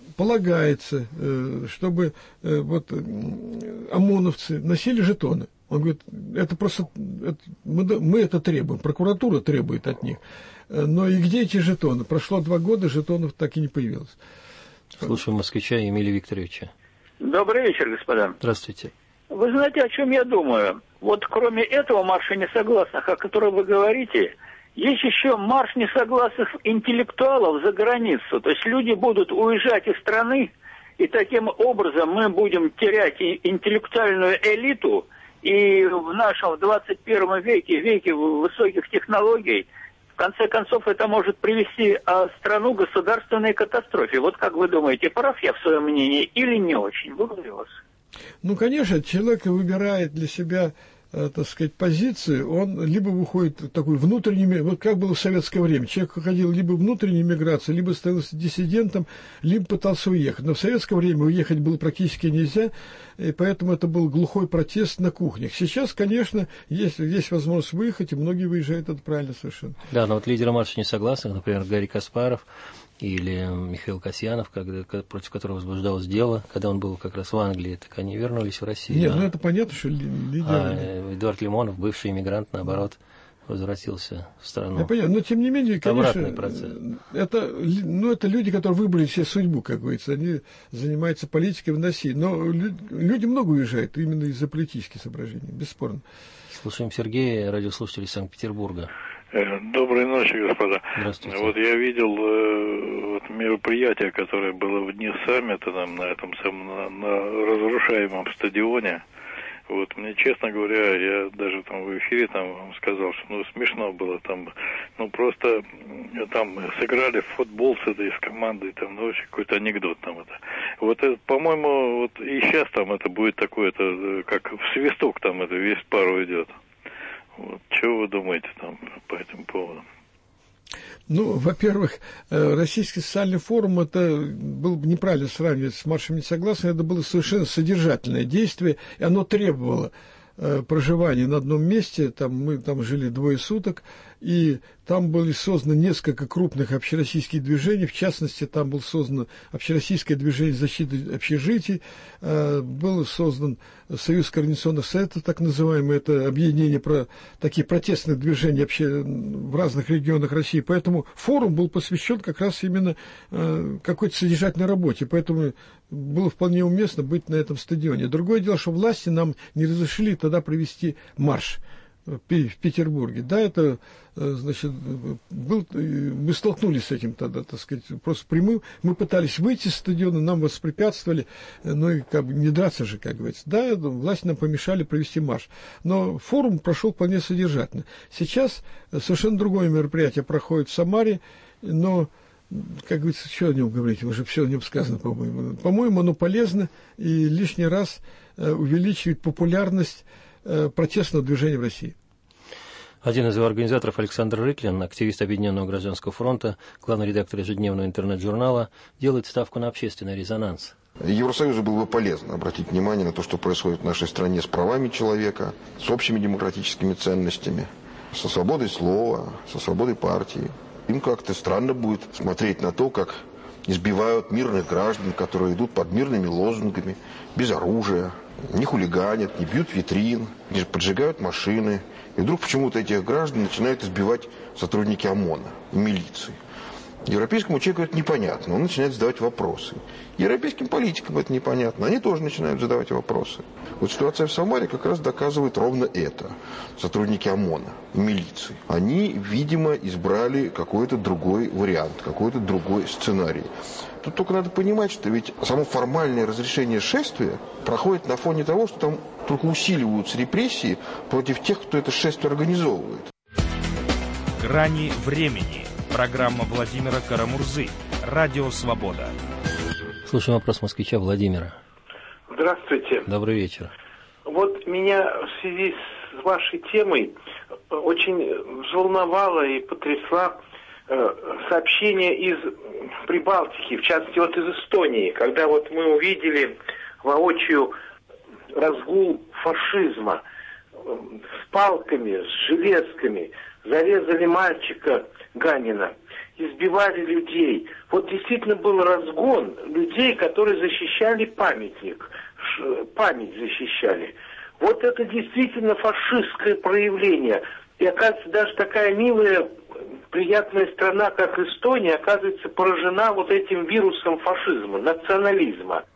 полагается, э, чтобы э, вот, ОМОНовцы носили жетоны. Он говорит, это просто, это, мы, мы это требуем, прокуратура требует от них. Но и где эти жетоны? Прошло два года, жетонов так и не появилось. Слушаем москвича Емеля Викторовича. Добрый вечер, господа. Здравствуйте. Вы знаете, о чем я думаю? Вот кроме этого марша несогласных, о котором вы говорите, есть еще марш несогласных интеллектуалов за границу. То есть люди будут уезжать из страны, и таким образом мы будем терять интеллектуальную элиту, и в нашем двадцать первом веке, веке высоких технологий, в конце концов, это может привести а, страну к государственной катастрофе. Вот как вы думаете, прав я в своем мнении или не очень? Благодарю вас. Ну, конечно, человек выбирает для себя, э, так сказать, позицию, он либо выходит в такую внутреннюю, вот как было в советское время, человек ходил либо в внутреннюю миграцию, либо становился диссидентом, либо пытался уехать. Но в советское время уехать было практически нельзя, и поэтому это был глухой протест на кухнях. Сейчас, конечно, есть, есть возможность выехать, и многие выезжают, это правильно совершенно. Да, но вот лидеры марша несогласных, например, Гарри Каспаров, или Михаил Касьянов, когда, против которого возбуждалось дело, когда он был как раз в Англии, так они вернулись в Россию. Нет, да? ну это понятно, что лидеры... А Эдуард Лимонов, бывший иммигрант, наоборот, возвратился в страну. Я понимаю, но тем не менее, конечно, процесс. Это, ну, это люди, которые выбрали себе судьбу, как говорится, они занимаются политикой в России. Но люди много уезжают именно из-за политических соображений, бесспорно. Слушаем Сергея, радиослушатель из Санкт-Петербурга. Доброй ночи, господа. Здравствуйте. Вот я видел э, вот мероприятие, которое было в дни саммита там, на этом самом, на, на разрушаемом стадионе. Вот мне, честно говоря, я даже там в эфире там вам сказал, что ну смешно было там, ну просто там сыграли в футбол с этой с командой, там, ну вообще какой-то анекдот там это. Вот это, по-моему, вот и сейчас там это будет такое, это как в свисток там это весь пар уйдет. Вот. Что вы думаете там по этому поводу? Ну, во-первых, Российский социальный форум, это было бы неправильно сравнивать с маршем несогласных, это было совершенно содержательное действие, и оно требовало проживания на одном месте, там мы там жили двое суток, и там были созданы несколько крупных общероссийских движений, в частности, там было создано общероссийское движение защиты общежитий, э, был создан Союз координационных советов, так называемый, это объединение про такие протестные движения вообще в разных регионах России, поэтому форум был посвящен как раз именно э, какой-то содержательной работе, поэтому было вполне уместно быть на этом стадионе. Другое дело, что власти нам не разрешили тогда провести марш в Петербурге. Да, это, значит, был, мы столкнулись с этим тогда, так сказать, просто прямым. Мы пытались выйти с стадиона, нам воспрепятствовали, но и как бы не драться же, как говорится. Да, власти нам помешали провести марш. Но форум прошел вполне содержательно. Сейчас совершенно другое мероприятие проходит в Самаре, но, как говорится, что о нем говорить, уже все о нем сказано, по-моему. По-моему, оно полезно и лишний раз увеличивает популярность протестного движения в России. Один из его организаторов, Александр Рыклин, активист Объединенного гражданского фронта, главный редактор ежедневного интернет-журнала, делает ставку на общественный резонанс. Евросоюзу было бы полезно обратить внимание на то, что происходит в нашей стране с правами человека, с общими демократическими ценностями, со свободой слова, со свободой партии. Им как-то странно будет смотреть на то, как избивают мирных граждан, которые идут под мирными лозунгами, без оружия, не хулиганят, не бьют витрин, не поджигают машины. И вдруг почему-то этих граждан начинают избивать сотрудники ОМОНа, милиции. Европейскому человеку это непонятно, он начинает задавать вопросы. Европейским политикам это непонятно, они тоже начинают задавать вопросы. Вот ситуация в Самаре как раз доказывает ровно это. Сотрудники ОМОНа, милиции, они, видимо, избрали какой-то другой вариант, какой-то другой сценарий. Тут только надо понимать, что ведь само формальное разрешение шествия проходит на фоне того, что там только усиливаются репрессии против тех, кто это шествие организовывает. Грани времени. Программа Владимира Карамурзы. Радио «Свобода». Слушаем вопрос москвича Владимира. Здравствуйте. Добрый вечер. Вот меня в связи с вашей темой очень взволновало и потрясло сообщение из Прибалтики, в частности вот из Эстонии, когда вот мы увидели воочию разгул фашизма с палками, с железками, зарезали мальчика Ганина, избивали людей. Вот действительно был разгон людей, которые защищали памятник, память защищали. Вот это действительно фашистское проявление. И, оказывается, даже такая милая, приятная страна, как Эстония, оказывается, поражена вот этим вирусом фашизма, национализма.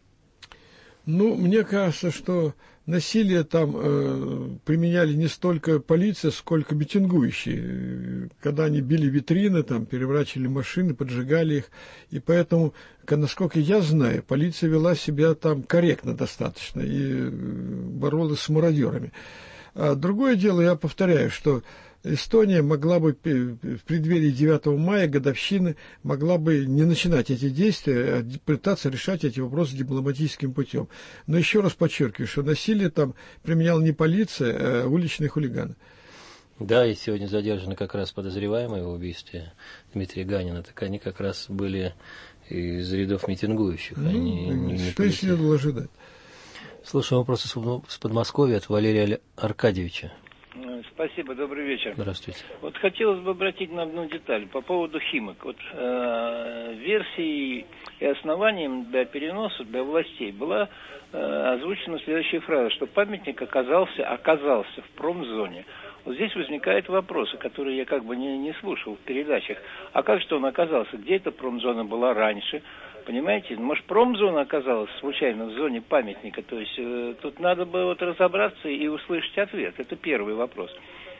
Ну, мне кажется, что насилие там э, применяли не столько полиция, сколько митингующие. Когда они били витрины, там, переворачивали машины, поджигали их. И поэтому, насколько я знаю, полиция вела себя там корректно достаточно и боролась с мародерами. А другое дело, я повторяю, что Эстония могла бы в преддверии девятого мая, годовщины, могла бы не начинать эти действия, а пытаться решать эти вопросы дипломатическим путем. Но еще раз подчеркиваю, что насилие там применяла не полиция, а уличные хулиганы. Да, и сегодня задержаны как раз подозреваемые в убийстве Дмитрия Ганина. Так они как раз были из рядов митингующих. Ну, они не, что и следовало ожидать. Слушаем вопросы с Подмосковья от Валерия Аркадьевича. Спасибо, добрый вечер. Здравствуйте. Вот хотелось бы обратить на одну деталь по поводу Химок. Вот э, версией и основанием для переноса для властей была э, озвучена следующая фраза, что памятник оказался, оказался в промзоне. Вот здесь возникают вопросы, которые я как бы не, не слушал в передачах. А как же он оказался? Где эта промзона была раньше? Понимаете, может, промзона оказалась случайно в зоне памятника, то есть э, тут надо бы вот разобраться и услышать ответ. Это первый вопрос.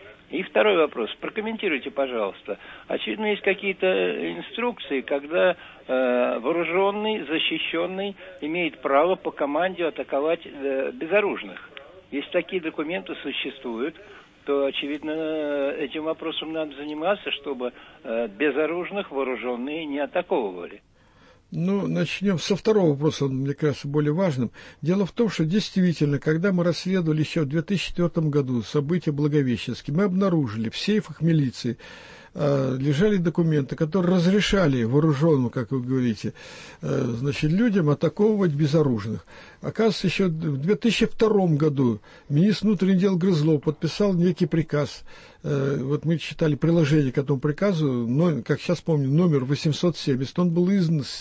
И второй вопрос. Прокомментируйте, пожалуйста. Очевидно, есть какие-то инструкции, когда э, вооруженный, защищенный имеет право по команде атаковать э, безоружных. Если такие документы существуют, то, очевидно, этим вопросом надо заниматься, чтобы э, безоружных вооруженные не атаковывали. Ну, начнем со второго вопроса, он, мне кажется, более важным. Дело в том, что действительно, когда мы расследовали еще в две тысячи четвёртом году события Благовещенские, мы обнаружили в сейфах милиции э, лежали документы, которые разрешали вооруженным, как вы говорите, э, значит, людям атаковывать безоружных. Оказывается, еще в две тысячи втором году министр внутренних дел Грызлов подписал некий приказ. Э, вот мы читали приложение к этому приказу, но, как сейчас помню, номер восемьсот семьдесят. Он был издан с,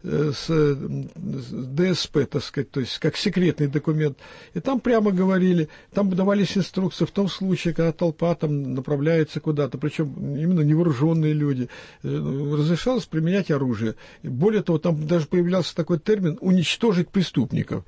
с, с ДСП, так сказать, то есть как секретный документ. И там прямо говорили, там давались инструкции в том случае, когда толпа там направляется куда-то, причем именно невооруженные люди, разрешалось применять оружие. И более того, там даже появлялся такой термин «уничтожить преступников».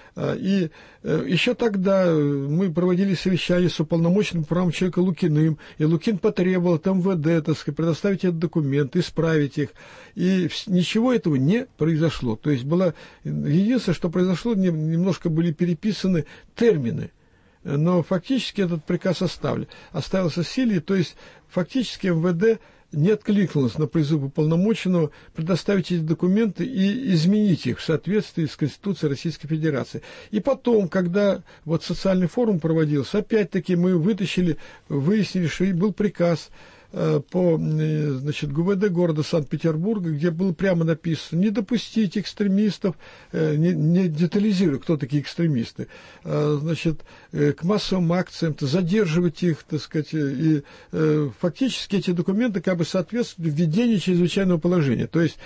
И еще тогда мы проводили совещание с уполномоченным правом человека Лукиным, и Лукин потребовал от МВД, так сказать, предоставить этот документ, исправить их. И ничего этого не произошло. То есть было единственное, что произошло, немножко были переписаны термины. Но фактически этот приказ оставили, оставился в силе, то есть фактически МВД не откликнулась на призыв уполномоченного предоставить эти документы и изменить их в соответствии с Конституцией Российской Федерации. И потом, когда вот социальный форум проводился, опять-таки мы вытащили, выяснили, что и был приказ по, значит, ГУВД города Санкт-Петербурга, где было прямо написано: не допустить экстремистов, не, не детализируя, кто такие экстремисты, значит, к массовым акциям, задерживать их, так сказать, и фактически эти документы как бы соответствуют введению чрезвычайного положения. То есть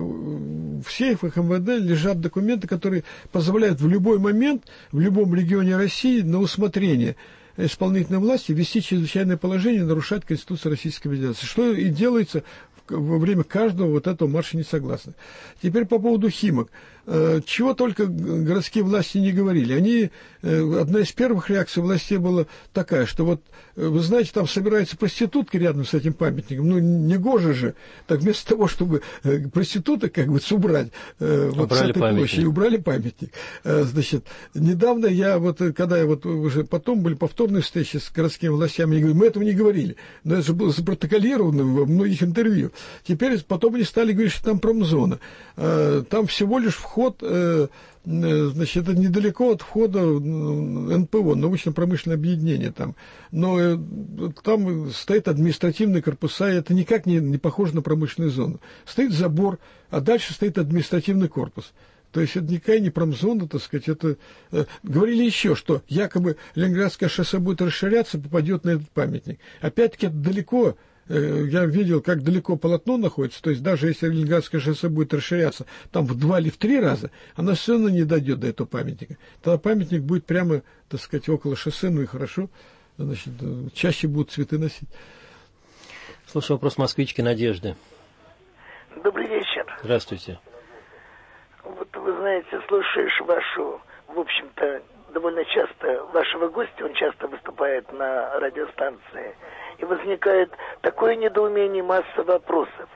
в сейфах МВД лежат документы, которые позволяют в любой момент, в любом регионе России на усмотрение исполнительной власти ввести чрезвычайное положение и нарушать Конституцию Российской Федерации, что и делается во время каждого вот этого марша несогласных. Теперь по поводу Химок. Чего только городские власти не говорили. Они, одна из первых реакций властей была такая, что вот, вы знаете, там собираются проститутки рядом с этим памятником. Ну, не гоже же. Так вместо того, чтобы проституток как бы убрать вот с этой площади, убрали памятник. Значит, недавно я, вот, когда я вот уже потом были повторные встречи с городскими властями, я говорю, мы этого не говорили. Но это же было запротоколировано во многих интервью. Теперь потом они стали говорить, что там промзона. Там всего лишь вход Вход, э, значит, это недалеко от входа эн пэ о, научно-промышленное объединение там. Но э, там стоят административные корпуса, и это никак не, не похоже на промышленную зону. Стоит забор, а дальше стоит административный корпус. То есть это никакая не промзона, так сказать, это... Э, говорили еще, что якобы Ленинградское шоссе будет расширяться, попадет на этот памятник. Опять-таки это далеко я видел, как далеко полотно находится, то есть даже если Ленинградское шоссе будет расширяться там в два или в три раза, оно все равно не дойдет до этого памятника. Тогда памятник будет прямо, так сказать, около шоссе, ну и хорошо, значит, чаще будут цветы носить. Слушаю вопрос москвички Надежды. Добрый вечер. Здравствуйте. Вот вы знаете, слушаешь вашу, в общем-то, довольно часто, вашего гостя, он часто выступает на радиостанции, и возникает такое недоумение, масса вопросов.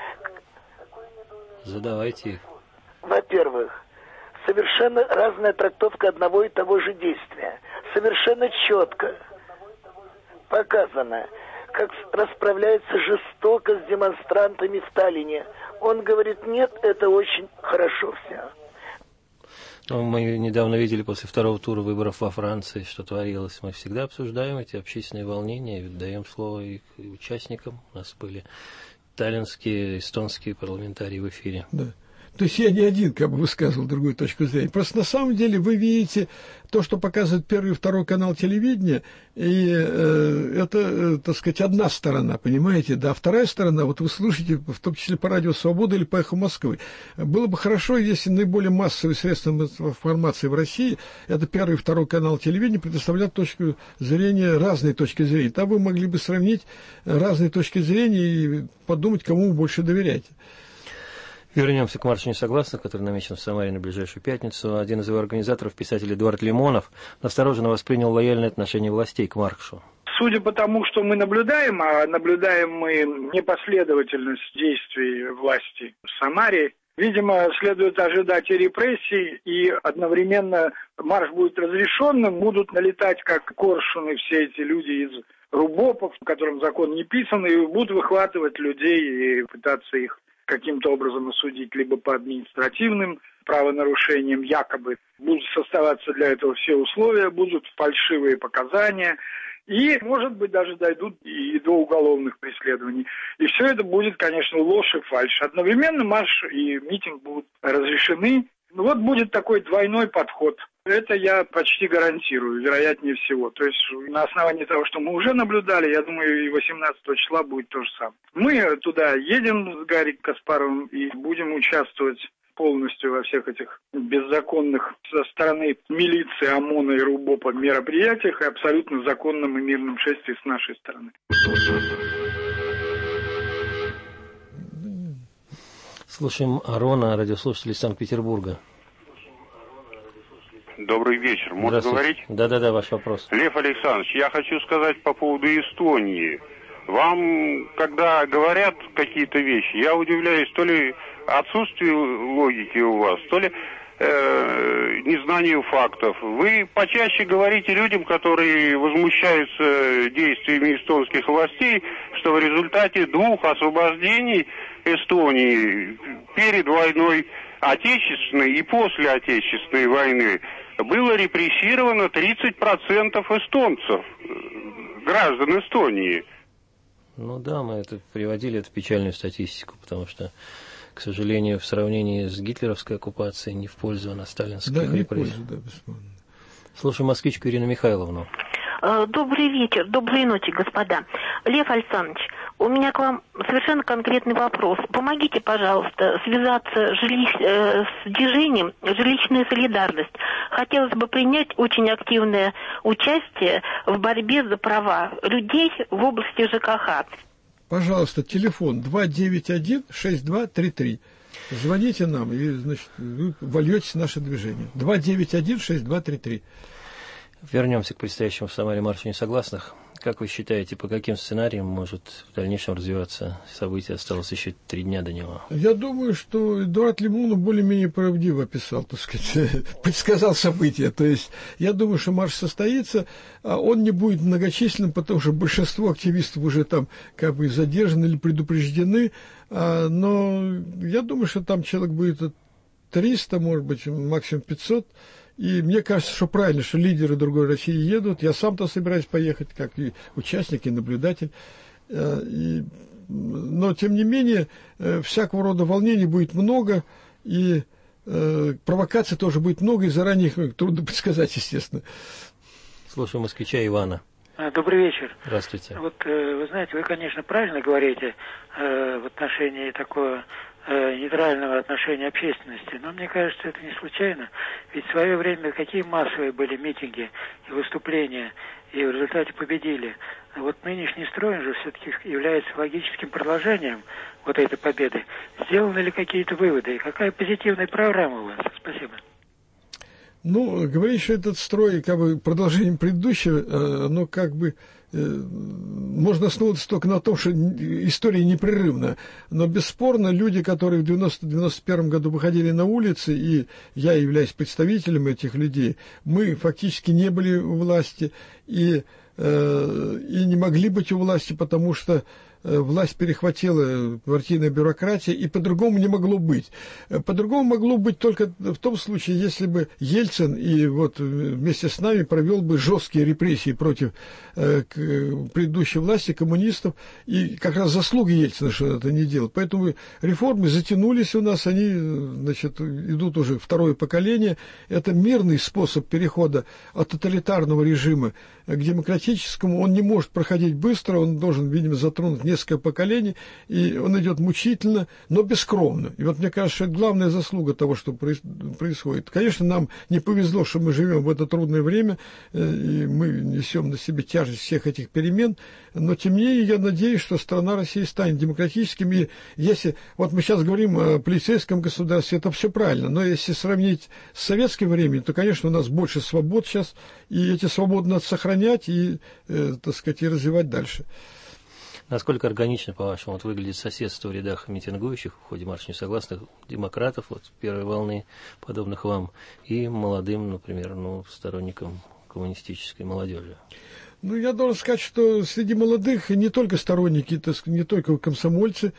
Задавайте их. Во-первых, совершенно разная трактовка одного и того же действия. Совершенно четко показано, как расправляется жестоко с демонстрантами в Таллине. Он говорит, нет, это очень хорошо все. Мы недавно видели после второго тура выборов во Франции, что творилось. Мы всегда обсуждаем эти общественные волнения, и даем слово их участникам. У нас были таллинские, эстонские парламентарии в эфире. Да. То есть я не один, как бы высказывал другую точку зрения. Просто на самом деле вы видите то, что показывает первый и второй канал телевидения, и э, это, э, так сказать, одна сторона, понимаете, да, а вторая сторона, вот вы слушаете, в том числе по радио «Свобода» или по «Эхо Москвы». Было бы хорошо, если наиболее массовые средства информации в России, это первый и второй канал телевидения, предоставляют точку зрения, разные точки зрения. Там вы могли бы сравнить разные точки зрения и подумать, кому вы больше доверяете. Вернемся к маршу несогласных, который намечен в Самаре на ближайшую пятницу. Один из его организаторов, писатель Эдуард Лимонов, настороженно воспринял лояльное отношение властей к маршу. Судя по тому, что мы наблюдаем, а наблюдаем мы непоследовательность действий власти в Самаре, видимо, следует ожидать и репрессий, и одновременно марш будет разрешенным, будут налетать как коршуны все эти люди из рубопов, которым закон не писан, и будут выхватывать людей и пытаться их каким-то образом осудить либо по административным правонарушениям, якобы будут создаваться для этого все условия, будут фальшивые показания, и, может быть, даже дойдут и до уголовных преследований. И все это будет, конечно, ложь и фальшь. Одновременно марш и митинг будут разрешены. Вот будет такой двойной подход. Это я почти гарантирую, вероятнее всего. То есть на основании того, что мы уже наблюдали, я думаю, и восемнадцатого числа будет то же самое. Мы туда едем с Гарри Каспаровым и будем участвовать полностью во всех этих беззаконных со стороны милиции, ОМОНа и РУБОПа мероприятиях и абсолютно законном и мирном шествии с нашей стороны. Слушаем Арона, радиослушатель из Санкт-Петербурга. Добрый вечер. Можно говорить? Да-да-да, ваш вопрос. Лев Александрович, я хочу сказать по поводу Эстонии. Вам, когда говорят какие-то вещи, я удивляюсь, то ли отсутствию логики у вас, то ли э, незнанию фактов. Вы почаще говорите людям, которые возмущаются действиями эстонских властей, что в результате двух освобождений Эстонии перед войной Отечественной и после Отечественной войны было репрессировано тридцать процентов эстонцев, граждан Эстонии. Ну да, мы это приводили, эту печальную статистику, потому что, к сожалению, в сравнении с гитлеровской оккупацией не в пользу, а на сталинских да, репрессиях. Да, бесспорно. Слушаю москвичку Ирину Михайловну. Добрый вечер, доброй ночи, господа. Лев Александрович, у меня к вам совершенно конкретный вопрос. Помогите, пожалуйста, связаться жилищ, э, с движением «Жилищная солидарность». Хотелось бы принять очень активное участие в борьбе за права людей в области ЖКХ. Пожалуйста, телефон два девять один шесть два три три. Звоните нам, и, значит, вы вольетесь в наше движение. два девять один шесть два три три. Вернемся к предстоящему в Самаре маршу несогласных. Как вы считаете, по каким сценариям может в дальнейшем развиваться событие? Осталось еще три дня до него. Я думаю, что Эдуард Лимонов более-менее правдиво описал, так сказать, предсказал события. То есть, я думаю, что марш состоится, а он не будет многочисленным, потому что большинство активистов уже там как бы задержаны или предупреждены. А, но я думаю, что там человек будет триста, может быть, максимум пятьсот. И мне кажется, что правильно, что лидеры другой России едут. Я сам-то собираюсь поехать, как и участник, и наблюдатель. И, но, тем не менее, всякого рода волнений будет много, и э, провокаций тоже будет много, и заранее их трудно предсказать, естественно. Слушаю москвича Ивана. Добрый вечер. Здравствуйте. Вот вы знаете, вы, конечно, правильно говорите э, в отношении такого э, нейтрального отношения общественности, но мне кажется, это не случайно. Ведь в свое время какие массовые были митинги и выступления, и в результате победили. А вот нынешний строй же все-таки является логическим продолжением вот этой победы. Сделаны ли какие-то выводы? И какая позитивная программа у вас? Спасибо. Ну, говорить, что этот строй как бы продолжением предыдущего, оно как бы э, можно основываться только на том, что история непрерывна. Но бесспорно, люди, которые в девяносто-девяносто первом году выходили на улицы, и я являюсь представителем этих людей, мы фактически не были у власти и, э, и не могли быть у власти, потому что власть перехватила партийная бюрократия, и по-другому не могло быть. По-другому могло быть только в том случае, если бы Ельцин и вот вместе с нами провел бы жесткие репрессии против э, предыдущей власти, коммунистов, и как раз заслуга Ельцина, что это не делал. Поэтому реформы затянулись у нас, они, значит, идут уже второе поколение. Это мирный способ перехода от тоталитарного режима к демократическому. Он не может проходить быстро, он должен, видимо, затронуть несколько поколений, и он идет мучительно, но бескровно. И вот мне кажется, что это главная заслуга того, что происходит. Конечно, нам не повезло, что мы живем в это трудное время, и мы несем на себе тяжесть всех этих перемен, но тем не менее я надеюсь, что страна России станет демократическим. И если, вот мы сейчас говорим о полицейском государстве, это все правильно, но если сравнить с советским временем, то, конечно, у нас больше свобод сейчас, и эти свободы надо сохранять и, э, так сказать, и развивать дальше. Насколько органично, по-вашему, вот выглядит соседство в рядах митингующих в ходе марша несогласных демократов, вот первой волны, подобных вам, и молодым, например, ну, сторонникам коммунистической молодежи? Ну, я должен сказать, что среди молодых не только сторонники, так сказать, не только комсомольцы,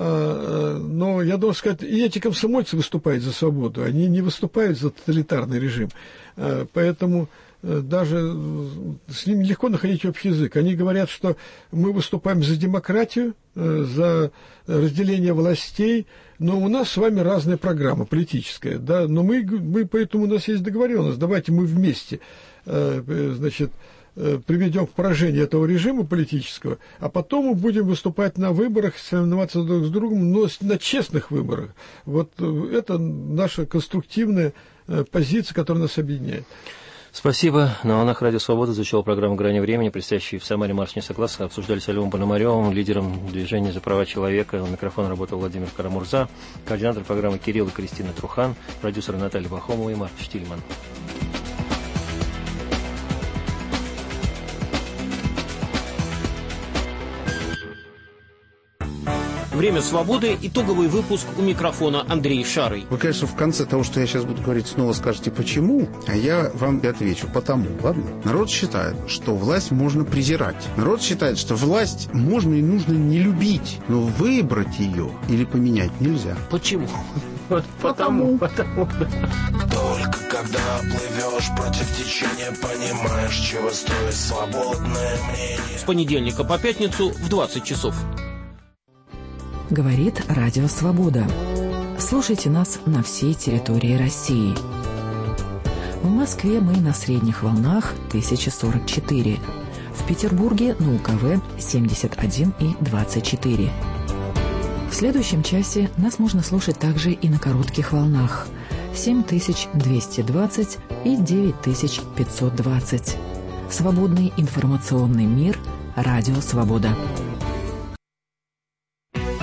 но я должен сказать, и эти комсомольцы выступают за свободу, они не выступают за тоталитарный режим. Поэтому даже с ними легко находить общий язык. Они говорят, что мы выступаем за демократию, за разделение властей, но у нас с вами разная программа политическая, да, но мы, мы поэтому у нас есть договоренность, давайте мы вместе, значит, приведем к поражению этого режима политического, а потом мы будем выступать на выборах, соревноваться друг с другом, но на честных выборах. Вот это наша конструктивная позиция, которая нас объединяет. Спасибо. На волнах Радио Свобода звучала программа «Грани времени», предстоящий в Самаре марш несогласных. Обсуждали с Львом Пономаревым, лидером движения за права человека. У микрофона работал Владимир Карамурза, координатор программы Кирилл и Кристина Трухан, продюсеры Наталья Бахомова и Марк Штильман. «Время свободы», итоговый выпуск, у микрофона Андрей Шарый. Вы, конечно, в конце того, что я сейчас буду говорить, снова скажете «почему?», а я вам отвечу «потому». Ладно? Народ считает, что власть можно презирать. Народ считает, что власть можно и нужно не любить, но выбрать ее или поменять нельзя. Почему? Потому. Потому. Только когда плывешь против течения, понимаешь, чего стоит свободное мнение. С понедельника по пятницу в двадцать часов. Говорит Радио Свобода. Слушайте нас на всей территории России. В Москве мы на средних волнах тысяча сорок четыре. В Петербурге на УКВ семьдесят один и двадцать четыре. В следующем часе нас можно слушать также и на коротких волнах семь тысяч двести двадцать и девять тысяч пятьсот двадцать. Свободный информационный мир. Радио Свобода.